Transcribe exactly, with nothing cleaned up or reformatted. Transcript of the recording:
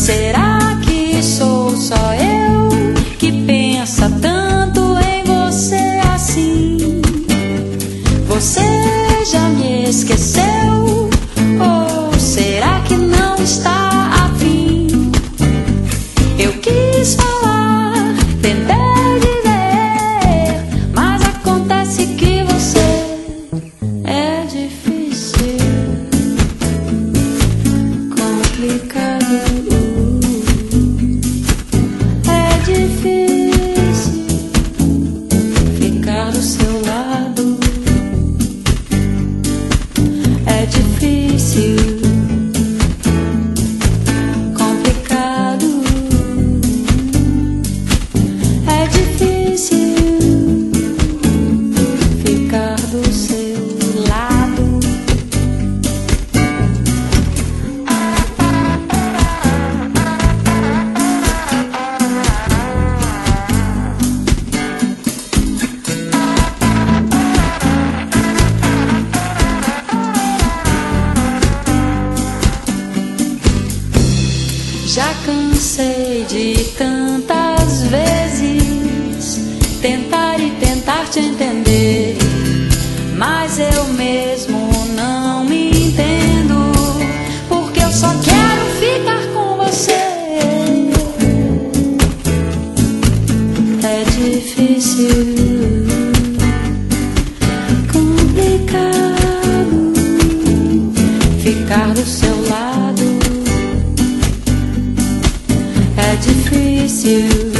Será que sou só eu que pensa tanto em você assim? Você já me esqueceu? Ou será que não está afim? Eu quis falar, tentei dizer, mas acontece que você é difícil, complicado. É difícil ficar do seu lado. É difícil, complicado. É difícil ficar do seu lado. Já cansei de tantas vezes tentar e tentar te entender, mas eu mesmo não me entendo, porque eu só quero ficar com você. É difícil, complicado ficar do seu lado. É difícil.